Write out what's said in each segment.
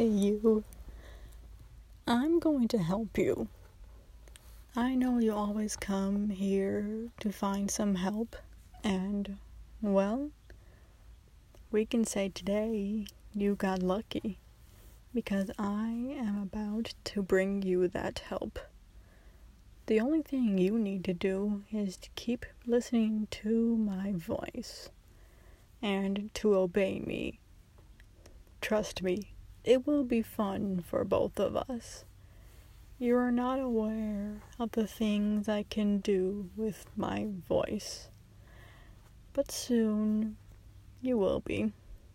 Hey you, I'm going to help you. I know you always come here to find some help, and, well, we can say today you got lucky, because I am about to bring you that help. The only thing you need to do is to keep listening to my voice, and to obey me. Trust me. It will be fun for both of us. You are not aware of the things I can do with my voice, but soon you will be.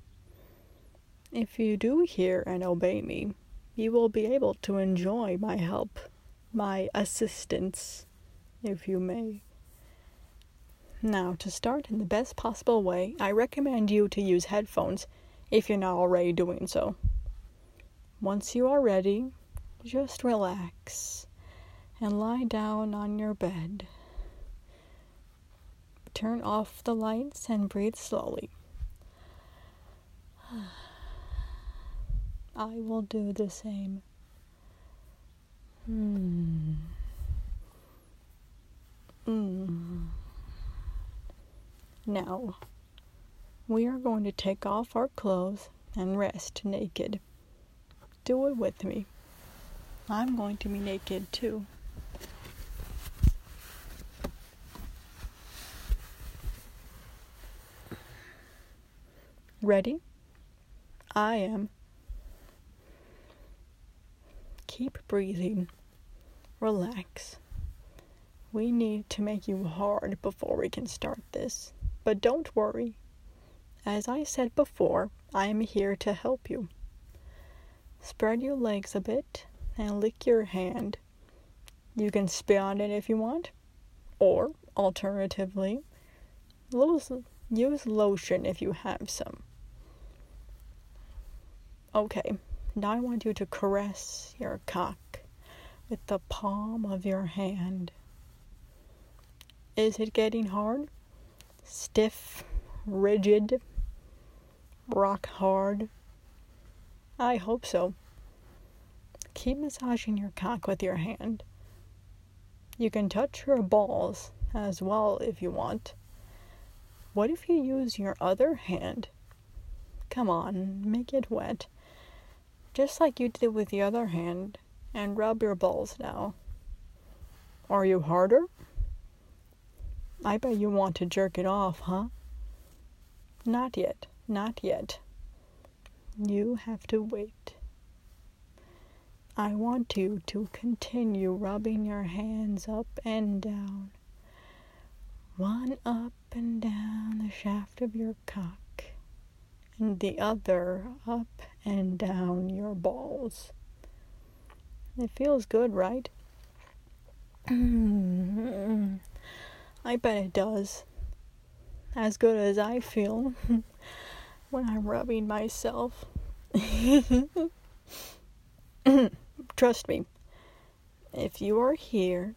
If you do hear and obey me, you will be able to enjoy my help, my assistance, if you may. Now, to start in the best possible way, I recommend you to use headphones if you're not already doing so. Once you are ready, just relax and lie down on your bed. Turn off the lights and breathe slowly. I will do the same. Now, we are going to take off our clothes and rest naked. Do it with me. I'm going to be naked too. Ready? I am. Keep breathing. Relax. We need to make you hard before we can start this. But don't worry. As I said before, I am here to help you. Spread your legs a bit and lick your hand. You can spit on it if you want, or alternatively, use lotion if you have some. Okay, now I want you to caress your cock with the palm of your hand. Is it getting hard? Stiff? Rigid? Rock hard? I hope so. Keep massaging your cock with your hand. You can touch your balls as well if you want. What if you use your other hand? Come on, make it wet. Just like you did with the other hand, and rub your balls now. Are you harder? I bet you want to jerk it off, huh? Not yet, not yet. You have to wait. I want you to continue rubbing your hands up and down. One up and down the shaft of your cock, and the other up and down your balls. It feels good, right? I bet it does. As good as I feel when I'm rubbing myself. Trust me, if you were here,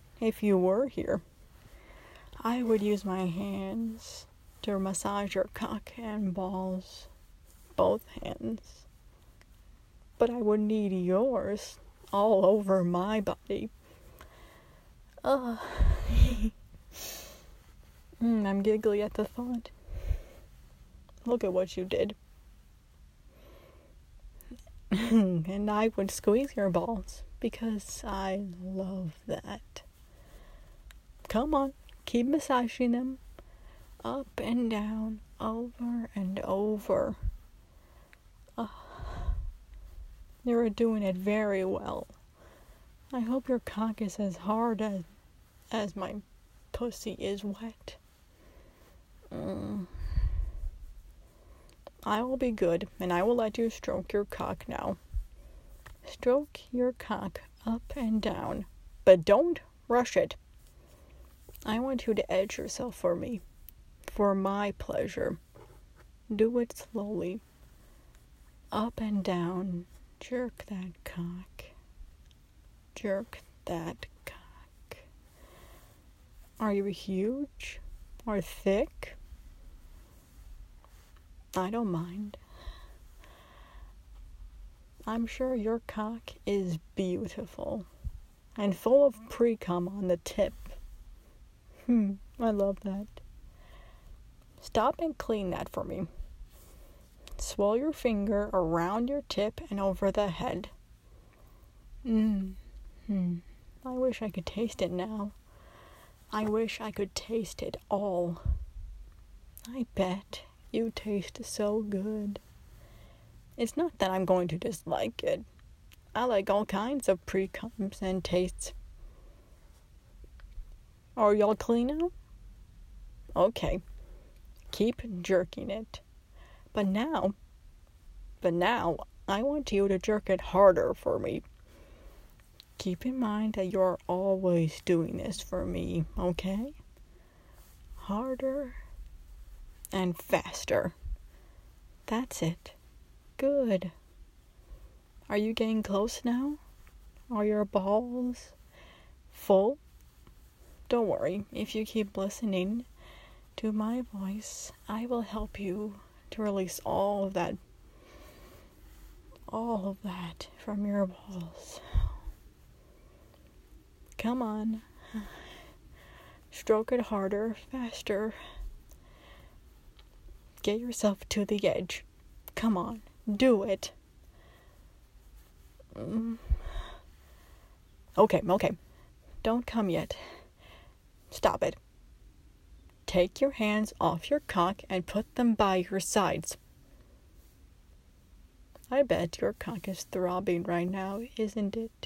I would use my hands to massage your cock and balls, both hands. But I would need yours all over my body. I'm giggly at the thought. Look at what you did. And I would squeeze your balls because I love that. Come on, keep massaging them up and down, over and over. You're doing it very well. I hope your cock is as hard as my pussy is wet. I will be good, and I will let you stroke your cock now. Stroke your cock up and down, but don't rush it. I want you to edge yourself for me, for my pleasure. Do it slowly. Up and down. Jerk that cock. Jerk that cock. Are you huge or thick? I don't mind. I'm sure your cock is beautiful and full of pre-cum on the tip. I love that. Stop and clean that for me. Swirl your finger around your tip and over the head. I wish I could taste it now. I wish I could taste it all. I bet you taste so good. It's not that I'm going to dislike it. I like all kinds of pre-cums and tastes. Are y'all clean now? Okay. Keep jerking it. But now, I want you to jerk it harder for me. Keep in mind that you're always doing this for me, okay? Harder and faster. That's it. Good. Are you getting close now? Are your balls full? Don't worry, if you keep listening to my voice, I will help you to release all of that from your balls. Come on. Stroke it harder, faster. Get yourself to the edge. Come on, do it. Okay. Don't come yet. Stop it. Take your hands off your cock and put them by your sides. I bet your cock is throbbing right now, isn't it?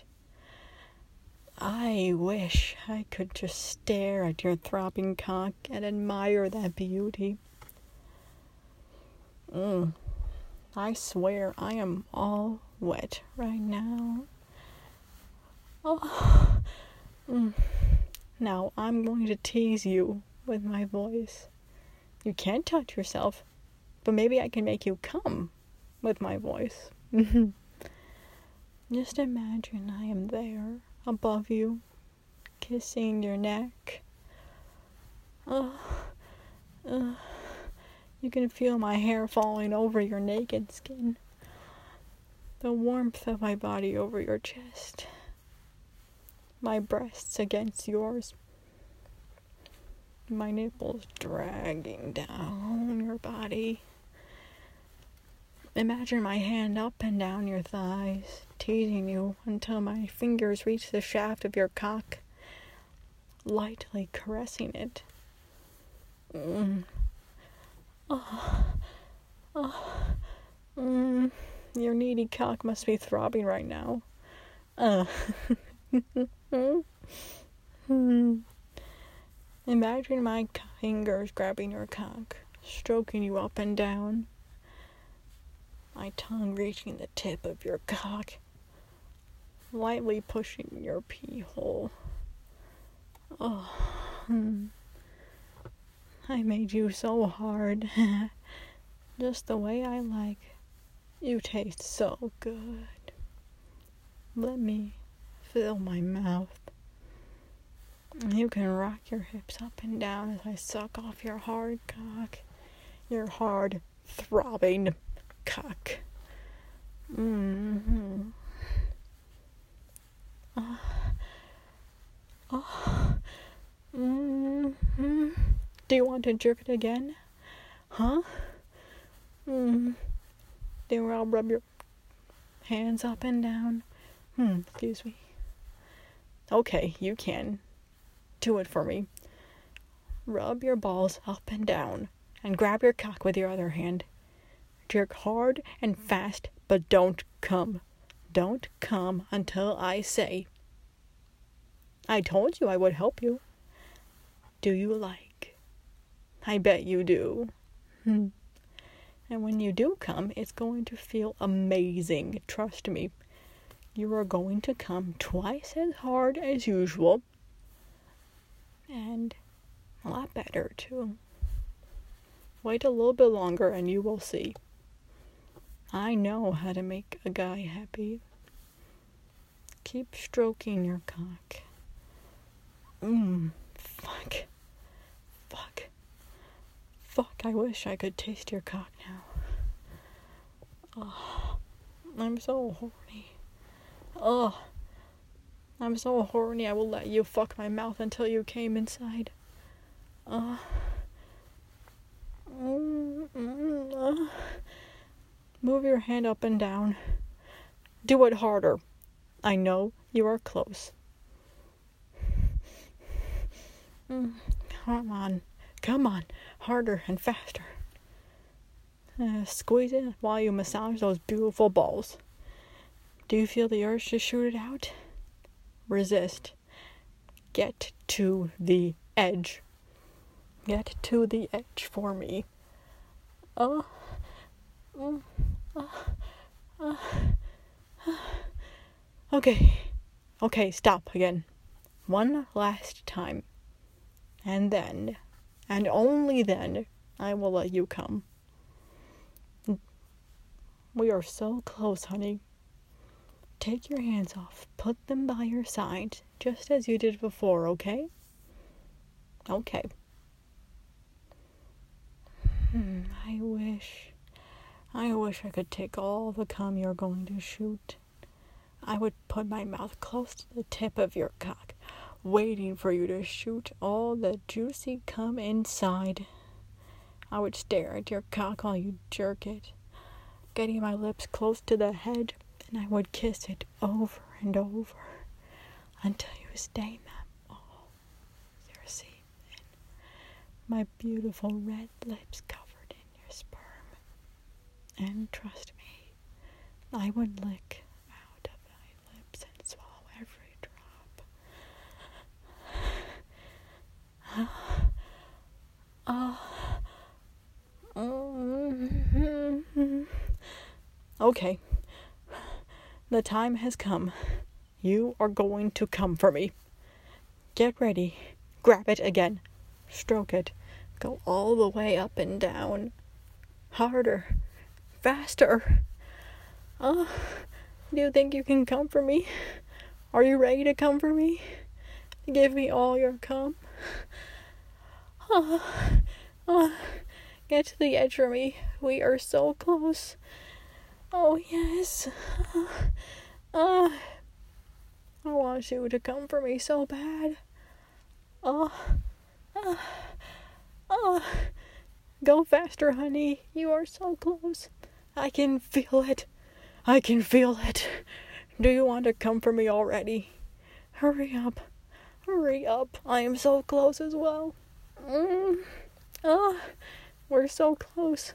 I wish I could just stare at your throbbing cock and admire that beauty. I swear I am all wet right now. Now I'm going to tease you with my voice. You can't touch yourself, but maybe I can make you come with my voice. Just imagine I am there, above you, kissing your neck. You can feel my hair falling over your naked skin. The warmth of my body over your chest. My breasts against yours. My nipples dragging down your body. Imagine my hand up and down your thighs, teasing you until my fingers reach the shaft of your cock, lightly caressing it. Your needy cock must be throbbing right now. Imagine my fingers grabbing your cock, stroking you up and down. My tongue reaching the tip of your cock, lightly pushing your pee hole. I made you so hard. Just the way I like. You taste so good. Let me fill my mouth. You can rock your hips up and down as I suck off your hard cock. Your hard, throbbing cock. Do you want to jerk it again? Huh? Then I'll rub your hands up and down. Excuse me. Okay, you can. Do it for me. Rub your balls up and down and grab your cock with your other hand. Jerk hard and fast, but don't come. Don't come until I say. I told you I would help you. Do you like? I bet you do. And when you do come, it's going to feel amazing. Trust me. You are going to come twice as hard as usual. And a lot better, too. Wait a little bit longer and you will see. I know how to make a guy happy. Keep stroking your cock. Fuck, I wish I could taste your cock now. I'm so horny. Ugh. I'm so horny I will let you fuck my mouth until you came inside. Move your hand up and down. Do it harder. I know you are close. Come on. Harder and faster. Squeeze it while you massage those beautiful balls. Do you feel the urge to shoot it out? Resist. Get to the edge. Get to the edge for me. Okay, stop again. One last time. And then, and only then, I will let you come. We are so close, honey. Take your hands off. Put them by your side, just as you did before, okay? Okay. I wish I could take all the cum you're going to shoot. I would put my mouth close to the tip of your cock, waiting for you to shoot all the juicy cum inside. I would stare at your cock while you jerk it, getting my lips close to the head, and I would kiss it over and over until you stain them all. Your semen, my beautiful red lips covered in your sperm. And trust me, I would lick out of my lips and swallow every drop. Okay. The time has come. You are going to come for me. Get ready. Grab it again. Stroke it. Go all the way up and down. Harder. Faster. Do you think you can come for me? Are you ready to come for me? Give me all your cum. Get to the edge for me. We are so close. Oh, yes. I want you to come for me so bad. Go faster, honey. You are so close. I can feel it. Do you want to come for me already? Hurry up. I am so close as well. We're so close.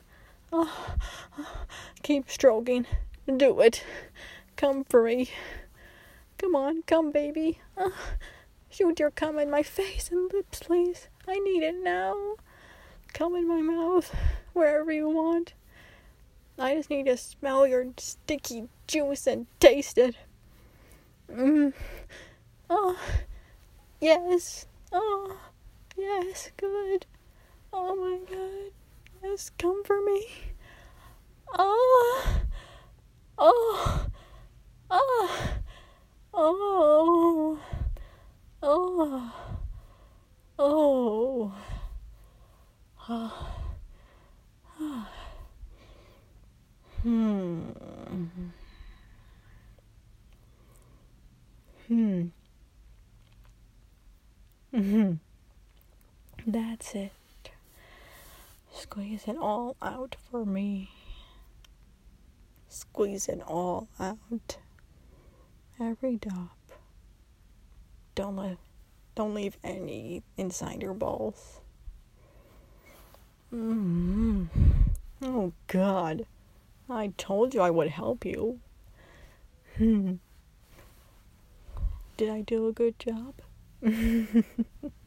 Keep stroking. Do it. Come for me. Come on, come, baby. Shoot your cum in my face and lips, please. I need it now. Come in my mouth, wherever you want. I just need to smell your sticky juice and taste it. Yes. Yes, good. Oh my God. Yes, come for me. That's it. Squeeze it all out for me. Squeeze it all out. Every drop. Don't leave any inside your balls. Oh God. I told you I would help you. Did I do a good job?